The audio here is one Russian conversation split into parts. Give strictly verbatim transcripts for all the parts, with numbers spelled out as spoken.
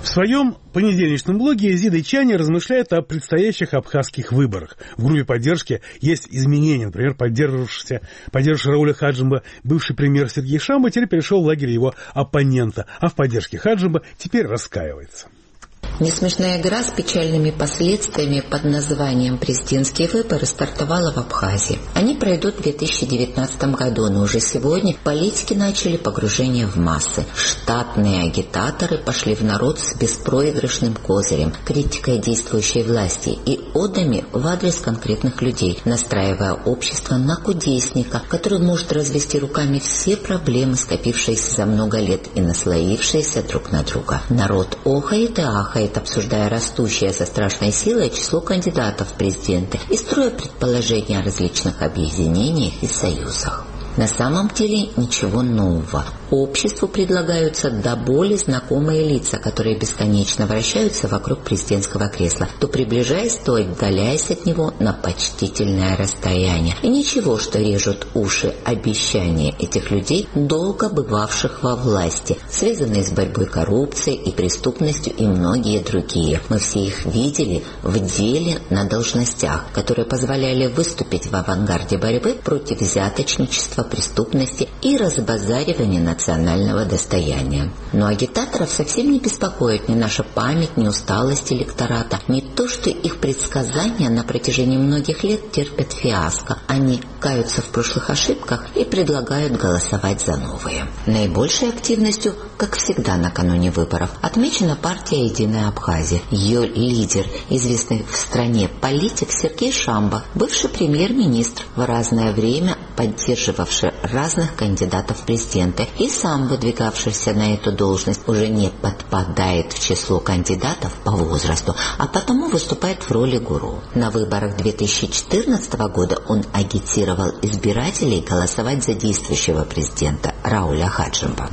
В своем понедельничном блоге Изида Чаня размышляет о предстоящих абхазских выборах. В группе поддержки есть изменения. Например, поддерживавшийся, поддержавший Рауля Хаджимба бывший премьер Сергей Шамба теперь перешел в лагерь его оппонента, а в поддержке Хаджимба теперь раскаивается. Несмешная игра с печальными последствиями под названием «Президентские выборы» стартовала в Абхазии. Они пройдут в две тысячи девятнадцатом году, но уже сегодня политики начали погружение в массы. Штатные агитаторы пошли в народ с беспроигрышным козырем, критикой действующей власти и одами в адрес конкретных людей, настраивая общество на кудесника, который может развести руками все проблемы, скопившиеся за много лет и наслоившиеся друг на друга. Народ охает и ахает, обсуждая растущее со страшной силой число кандидатов в президенты и строя предположения о различных объединениях и союзах. На самом деле ничего нового. Обществу предлагаются до боли знакомые лица, которые бесконечно вращаются вокруг президентского кресла, то приближаясь, то отдаляясь от него на почтительное расстояние. И ничего, что режут уши обещания этих людей, долго бывавших во власти, связанные с борьбой коррупцией и преступностью и многие другие. Мы все их видели в деле на должностях, которые позволяли выступить в авангарде борьбы против взяточничества, преступности и разбазаривания национального достояния. Но агитаторов совсем не беспокоит ни наша память, ни усталость электората, не то, что их предсказания на протяжении многих лет терпят фиаско. Они каются в прошлых ошибках и предлагают голосовать за новые. Наибольшей активностью, как всегда накануне выборов, отмечена партия «Единая Абхазия». Ее лидер, известный в стране политик Сергей Шамба, бывший премьер-министр, в разное время поддерживавший разных кандидатов в президенты и сам выдвигавшийся на эту должность, уже не подпадает в число кандидатов по возрасту, а потому выступает в роли гуру. На выборах две тысячи четырнадцатого года он агитировал избирателей голосовать за действующего президента Рауля Хаджимба.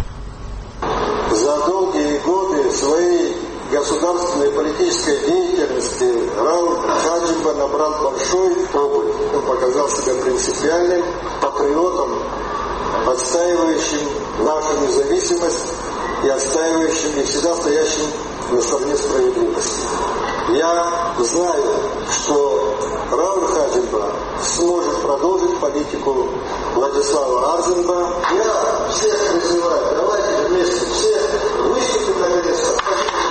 За долгие годы своей государственной политической деятельности Рауль Хаджимба набрал большой опыт. Он показал себя принципиальным патриотом, отстаивающим нашу независимость и отстаивающим и всегда стоящим на стороне справедливости. Я знаю, что Рауль Хаджимба сможет продолжить политику Владислава Арзенба. Я всех призываю, давайте вместе все выступим наконец-то.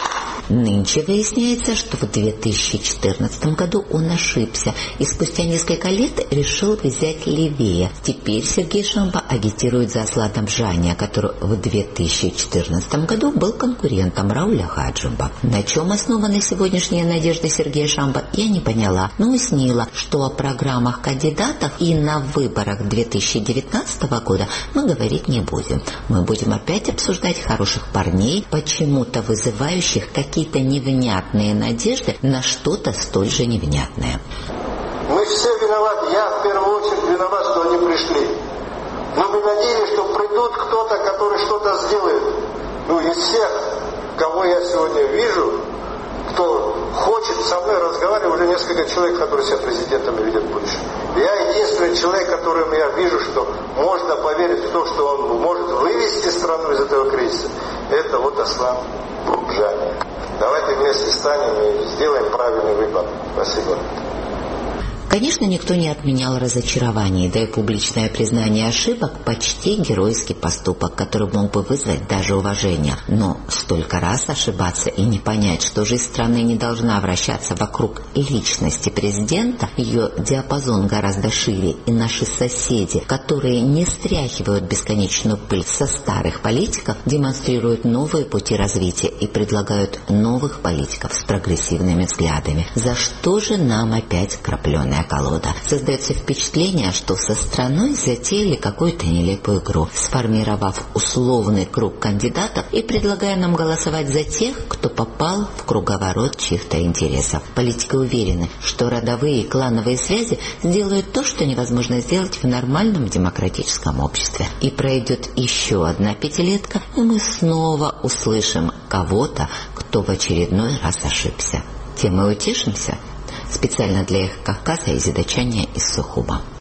Нынче выясняется, что в две тысячи четырнадцатом году он ошибся и спустя несколько лет решил взять левее. Теперь Сергей Шамба агитирует за Аслана Бжания, который в две тысячи четырнадцатом году был конкурентом Рауля Хаджимба. На чем основаны сегодняшние надежды Сергея Шамба, я не поняла, но уяснила, что о программах кандидатов и на выборах две тысячи девятнадцатого года мы говорить не будем. Мы будем опять обсуждать хороших парней, почему-то вызывающих какие какие-то невнятные надежды на что-то столь же невнятное. Мы все виноваты, я в первую очередь виноват, что они пришли. Но мы надеялись, что придут кто-то, который что-то сделает. Ну, из всех, кого я сегодня вижу, кто хочет со мной разговаривать, уже несколько человек, которые себя президентами видят больше. Я единственный человек, которым я вижу, что можно поверить в то, что он может вывести страну из этого кризиса. Это вот Аслан Бжания. Давайте вместе станем и сделаем правильный выбор. Спасибо. Конечно, никто не отменял разочарований, да и публичное признание ошибок – почти геройский поступок, который мог бы вызвать даже уважение. Но столько раз ошибаться и не понять, что жизнь страны не должна вращаться вокруг личности президента, ее диапазон гораздо шире, и наши соседи, которые не стряхивают бесконечную пыль со старых политиков, демонстрируют новые пути развития и предлагают новых политиков с прогрессивными взглядами. За что же нам опять крапленая колода? Создается впечатление, что со страной затеяли какую-то нелепую игру, сформировав условный круг кандидатов и предлагая нам голосовать за тех, кто попал в круговорот чьих-то интересов. Политики уверены, что родовые и клановые связи сделают то, что невозможно сделать в нормальном демократическом обществе. И пройдет еще одна пятилетка, и мы снова услышим кого-то, кто в очередной раз ошибся. Тем мы утешимся. Специально для их Кавказа Изида Чаня из Сухума.